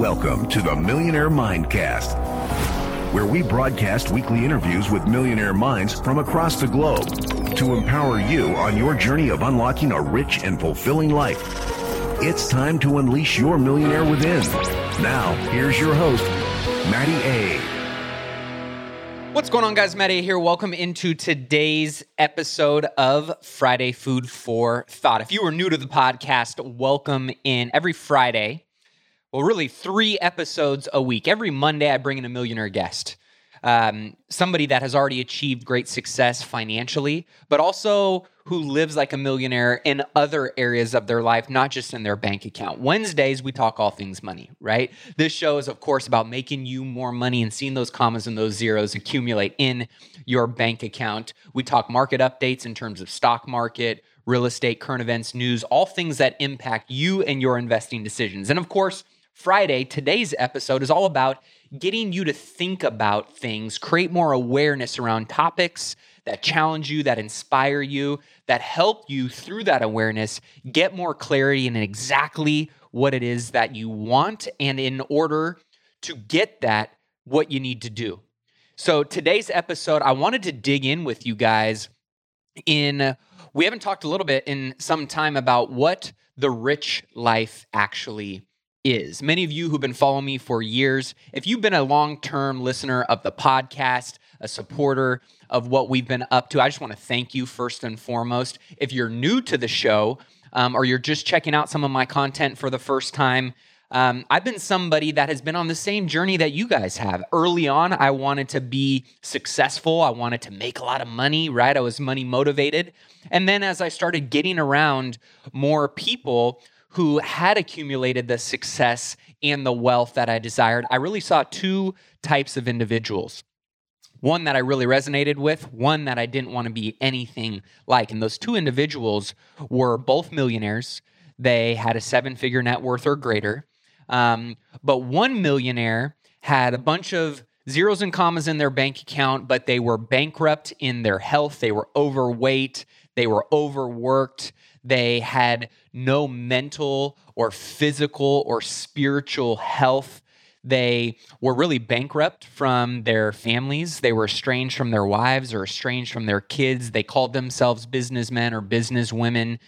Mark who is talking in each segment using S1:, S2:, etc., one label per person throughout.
S1: Welcome to the Millionaire Mindcast, where we broadcast weekly interviews with millionaire minds from across the globe to empower you on your journey of unlocking a rich and fulfilling life. It's time to unleash your millionaire within. Now, here's your host, Matty A.
S2: What's going on, guys? Matty A here. Welcome into today's episode of Friday Food for Thought. If you are new to the podcast, welcome in. Every Friday, well, really 3 episodes a week. Every Monday, I bring in a millionaire guest. Somebody that has already achieved great success financially, but also who lives like a millionaire in other areas of their life, not just in their bank account. Wednesdays, we talk all things money, right? This show is, of course, about making you more money and seeing those commas and those zeros accumulate in your bank account. We talk market updates in terms of stock market, real estate, current events, news, all things that impact you and your investing decisions. And of course, Friday, today's episode is all about getting you to think about things, create more awareness around topics that challenge you, that inspire you, that help you through that awareness, get more clarity in exactly what it is that you want, and in order to get that, what you need to do. So today's episode, I wanted to dig in with you guys we haven't talked a little bit in some time about what the rich life actually is. Many of you who've been following me for years, if you've been a long-term listener of the podcast, a supporter of what we've been up to, I just want to thank you first and foremost. If you're new to the show, or you're just checking out some of my content for the first time, I've been somebody that has been on the same journey that you guys have. Early on, I wanted to be successful. I wanted to make a lot of money, right? I was money motivated. And then as I started getting around more people who had accumulated the success and the wealth that I desired, I really saw 2 types of individuals. One that I really resonated with, one that I didn't want to be anything like. And those 2 individuals were both millionaires. They had a 7-figure net worth or greater. But one millionaire had a bunch of zeros and commas in their bank account, but they were bankrupt in their health. They were overweight. They were overworked. They had no mental or physical or spiritual health. They were really bankrupt from their families. They were estranged from their wives or estranged from their kids. They called themselves businessmen or businesswomen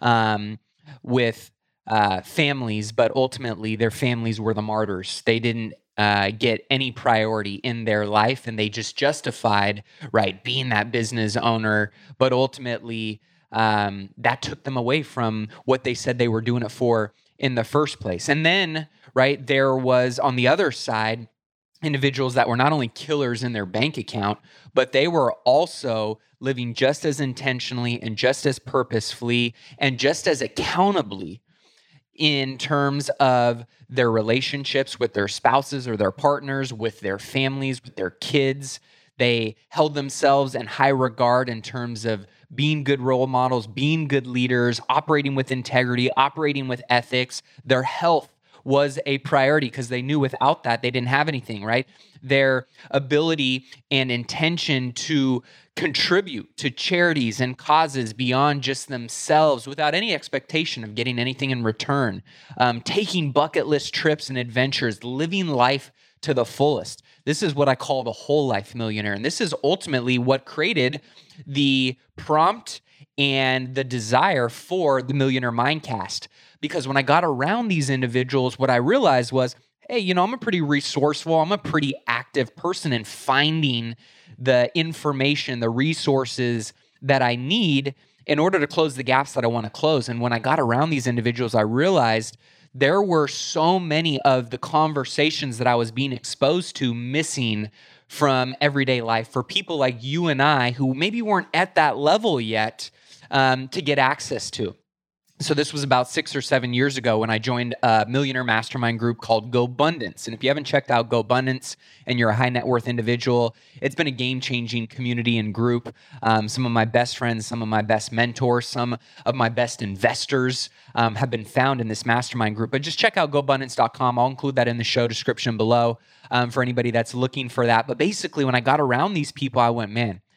S2: with families, but ultimately their families were the martyrs. They didn't get any priority in their life, and they just justified, right, being that business owner, but ultimately that took them away from what they said they were doing it for in the first place. And then, right, there was on the other side individuals that were not only killers in their bank account, but they were also living just as intentionally and just as purposefully and just as accountably in terms of their relationships with their spouses or their partners, with their families, with their kids. They held themselves in high regard in terms of being good role models, being good leaders, operating with integrity, operating with ethics. Their health was a priority because they knew without that, they didn't have anything, right? Their ability and intention to contribute to charities and causes beyond just themselves without any expectation of getting anything in return, taking bucket list trips and adventures, living life to the fullest. This is what I call the whole life millionaire. And this is ultimately what created the prompt and the desire for the Millionaire Mindcast. Because when I got around these individuals, what I realized was, hey, I'm a pretty resourceful, I'm a pretty active person in finding the information, the resources that I need in order to close the gaps that I want to close. And when I got around these individuals, I realized there were so many of the conversations that I was being exposed to missing from everyday life for people like you and I who maybe weren't at that level yet to get access to. So this was about 6 or 7 years ago when I joined a millionaire mastermind group called GoBundance. And if you haven't checked out GoBundance and you're a high net worth individual, it's been a game-changing community and group. Some of my best friends, some of my best mentors, some of my best investors have been found in this mastermind group. But just check out GoBundance.com. I'll include that in the show description below for anybody that's looking for that. But basically, when I got around these people, I went, man,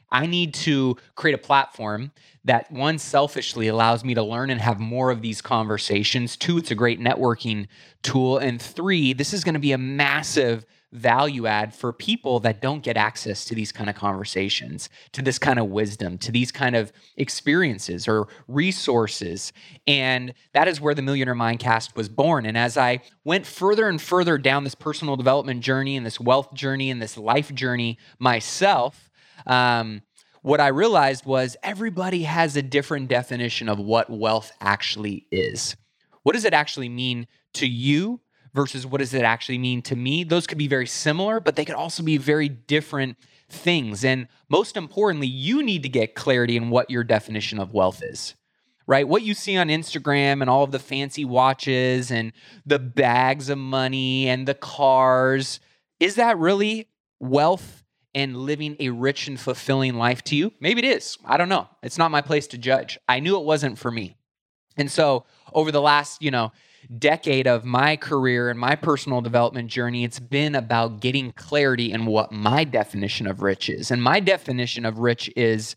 S2: I need to create a platform that, one, selfishly allows me to learn and have more of these conversations. Two, it's a great networking tool. And three, this is going to be a massive value add for people that don't get access to these kind of conversations, to this kind of wisdom, to these kind of experiences or resources. And that is where the Millionaire Mindcast was born. And as I went further and further down this personal development journey and this wealth journey and this life journey myself, what I realized was everybody has a different definition of what wealth actually is. What does it actually mean to you versus what does it actually mean to me? Those could be very similar, but they could also be very different things. And most importantly, you need to get clarity in what your definition of wealth is, right? What you see on Instagram and all of the fancy watches and the bags of money and the cars, is that really wealth and living a rich and fulfilling life to you? Maybe it is. I don't know. It's not my place to judge. I knew it wasn't for me. And so over the last, decade of my career and my personal development journey, it's been about getting clarity in what my definition of rich is. And my definition of rich is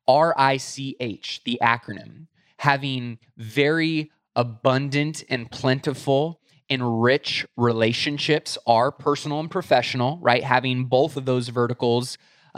S2: RICH, the acronym, having very abundant and plentiful and rich relationships, are personal and professional, right? Having both of those verticals,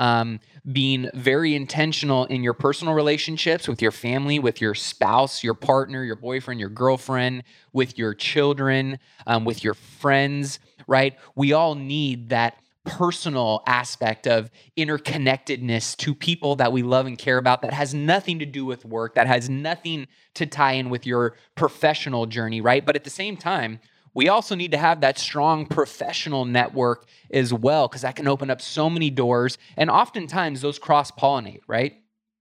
S2: being very intentional in your personal relationships with your family, with your spouse, your partner, your boyfriend, your girlfriend, with your children, with your friends, right? We all need that personal aspect of interconnectedness to people that we love and care about that has nothing to do with work, that has nothing to tie in with your professional journey, right? But at the same time, we also need to have that strong professional network as well, because that can open up so many doors. And oftentimes those cross-pollinate, right?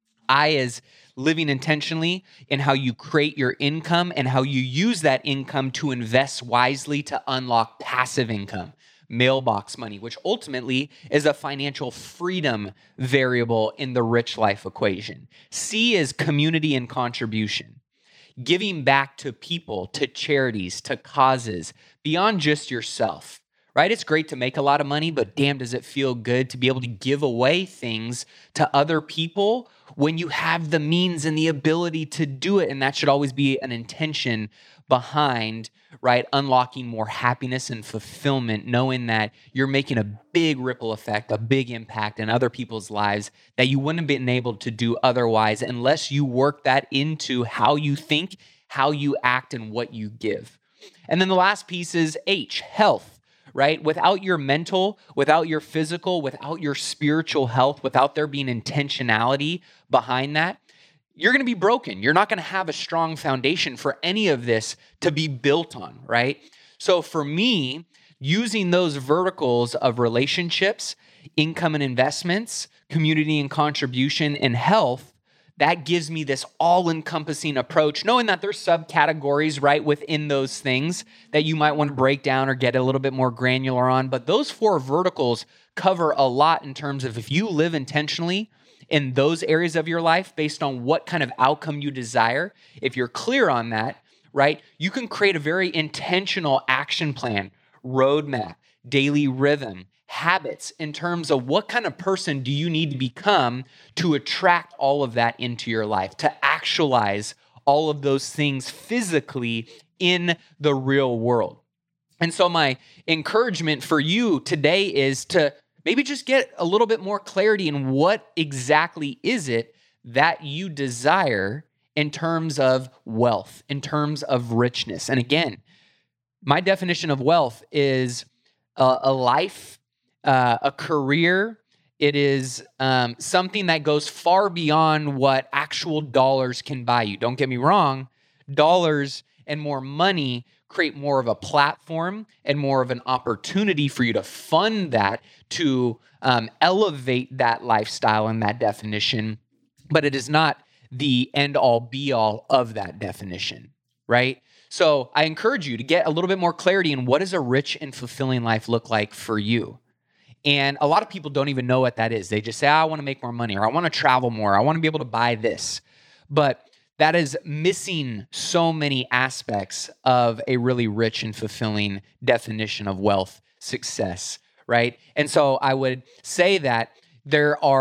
S2: As living intentionally in how you create your income and how you use that income to invest wisely to unlock passive income, mailbox money, which ultimately is a financial freedom variable in the rich life equation. C is community and contribution. Giving back to people, to charities, to causes, beyond just yourself, right? It's great to make a lot of money, but damn, does it feel good to be able to give away things to other people when you have the means and the ability to do it. And that should always be an intention behind, right? Unlocking more happiness and fulfillment, knowing that you're making a big ripple effect, a big impact in other people's lives that you wouldn't have been able to do otherwise unless you work that into how you think, how you act, and what you give. And then the last piece is H, health, right? Without your mental, without your physical, without your spiritual health, without there being intentionality behind that, you're going to be broken. You're not going to have a strong foundation for any of this to be built on, right? So for me, using those verticals of relationships, income and investments, community and contribution, and health, that gives me this all-encompassing approach, knowing that there's subcategories, right, within those things that you might want to break down or get a little bit more granular on. But those four verticals cover a lot in terms of if you live intentionally in those areas of your life based on what kind of outcome you desire, if you're clear on that, right, you can create a very intentional action plan, roadmap, daily rhythm, habits in terms of what kind of person do you need to become to attract all of that into your life, to actualize all of those things physically in the real world. And so my encouragement for you today is to maybe just get a little bit more clarity in what exactly is it that you desire in terms of wealth, in terms of richness. And again, my definition of wealth is a life, a career. It is something that goes far beyond what actual dollars can buy you. Don't get me wrong, dollars and more money create more of a platform and more of an opportunity for you to fund that, to elevate that lifestyle and that definition, but it is not the end-all be-all of that definition, right? So I encourage you to get a little bit more clarity in what does a rich and fulfilling life look like for you. And a lot of people don't even know what that is. They just say, I want to make more money, or I want to travel more, I want to be able to buy this. But that is missing so many aspects of a really rich and fulfilling definition of wealth, success, right? And so I would say that there are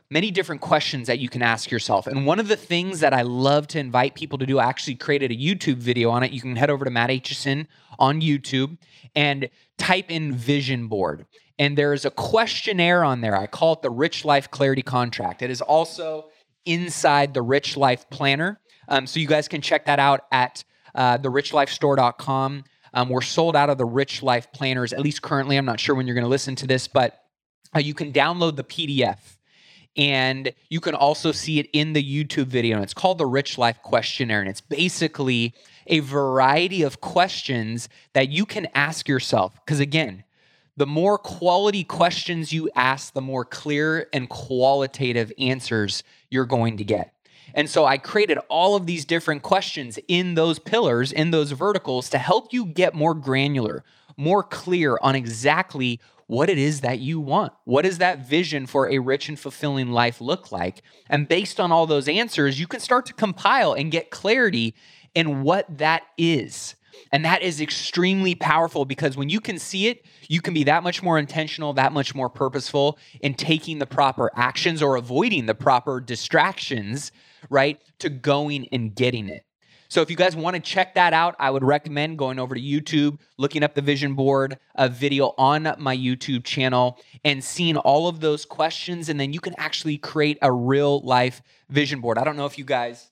S2: many different questions that you can ask yourself. And one of the things that I love to invite people to do, I actually created a YouTube video on it. You can head over to Matt Aitchison on YouTube and type in vision board. And there is a questionnaire on there. I call it the Rich Life Clarity Contract. It is also inside the Rich Life Planner. So you guys can check that out at therichlifestore.com. We're sold out of the Rich Life Planners, at least currently. I'm not sure when you're going to listen to this, but you can download the PDF. And you can also see it in the YouTube video. And it's called the Rich Life Questionnaire. And it's basically a variety of questions that you can ask yourself. Because again, the more quality questions you ask, the more clear and qualitative answers you're going to get. And so I created all of these different questions in those pillars, in those verticals, to help you get more granular, more clear on exactly what it is that you want. What does that vision for a rich and fulfilling life look like? And based on all those answers, you can start to compile and get clarity in what that is. And that is extremely powerful because when you can see it, you can be that much more intentional, that much more purposeful in taking the proper actions or avoiding the proper distractions, right, to going and getting it. So if you guys want to check that out, I would recommend going over to YouTube, looking up the vision board, a video on my YouTube channel, and seeing all of those questions. And then you can actually create a real life vision board. I don't know if you guys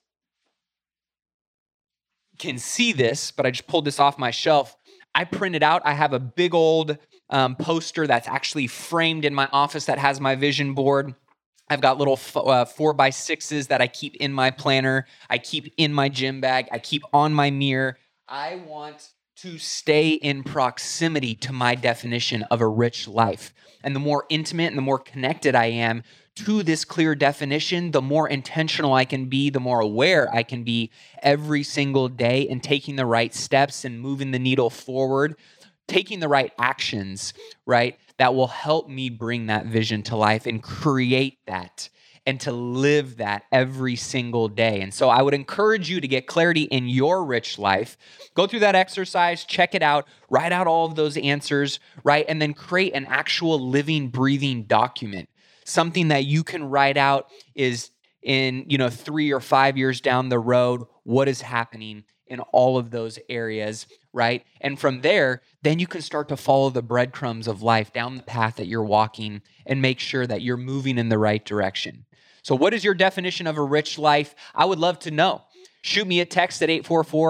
S2: can see this, but I just pulled this off my shelf. I printed out, I have a big old poster that's actually framed in my office that has my vision board. I've got little 4x6s that I keep in my planner. I keep in my gym bag. I keep on my mirror. I want to stay in proximity to my definition of a rich life. And the more intimate and the more connected I am to this clear definition, the more intentional I can be, the more aware I can be every single day and taking the right steps and moving the needle forward, taking the right actions, right, that will help me bring that vision to life and create that and to live that every single day. And so I would encourage you to get clarity in your rich life. Go through that exercise, check it out, write out all of those answers, right, and then create an actual living, breathing document. Something that you can write out is in, 3 or 5 years down the road, what is happening in all of those areas, right? And from there, then you can start to follow the breadcrumbs of life down the path that you're walking and make sure that you're moving in the right direction. So what is your definition of a rich life? I would love to know. Shoot me a text at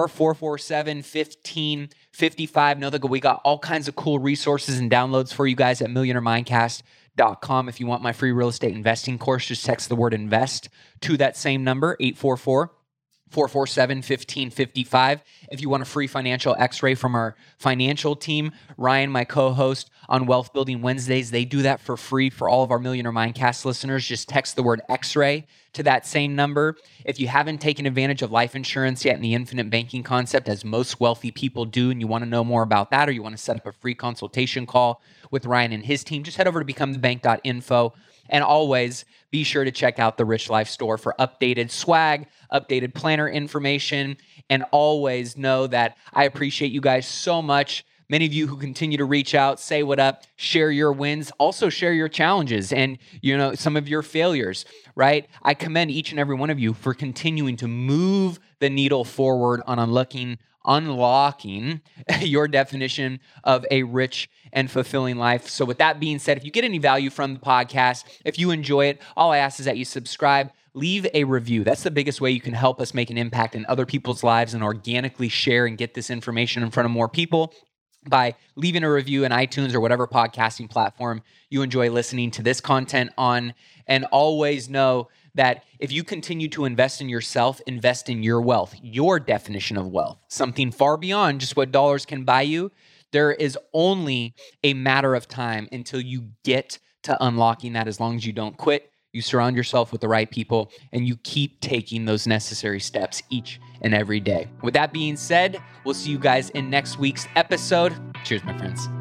S2: 844-447-1555. Know that we got all kinds of cool resources and downloads for you guys at millionairemindcast.com. If you want my free real estate investing course, just text the word invest to that same number, 844-447-1555. If you want a free financial x-ray from our financial team, Ryan, my co-host on Wealth Building Wednesdays, they do that for free for all of our Millionaire Mindcast listeners. Just text the word x-ray to that same number. If you haven't taken advantage of life insurance yet and the infinite banking concept, as most wealthy people do, and you want to know more about that, or you want to set up a free consultation call with Ryan and his team, just head over to becomethebank.info. And always be sure to check out the Rich Life Store for updated swag, updated planner information, and always know that I appreciate you guys so much. Many of you who continue to reach out, say what up, share your wins, also share your challenges and, some of your failures, right? I commend each and every one of you for continuing to move the needle forward on unlocking your definition of a rich and fulfilling life. So with that being said, if you get any value from the podcast, if you enjoy it, all I ask is that you subscribe, leave a review. That's the biggest way you can help us make an impact in other people's lives and organically share and get this information in front of more people by leaving a review in iTunes or whatever podcasting platform you enjoy listening to this content on. And always know that if you continue to invest in yourself, invest in your wealth, your definition of wealth, something far beyond just what dollars can buy you. There is only a matter of time until you get to unlocking that. As long as you don't quit, you surround yourself with the right people, and you keep taking those necessary steps each and every day. With that being said, we'll see you guys in next week's episode. Cheers, my friends.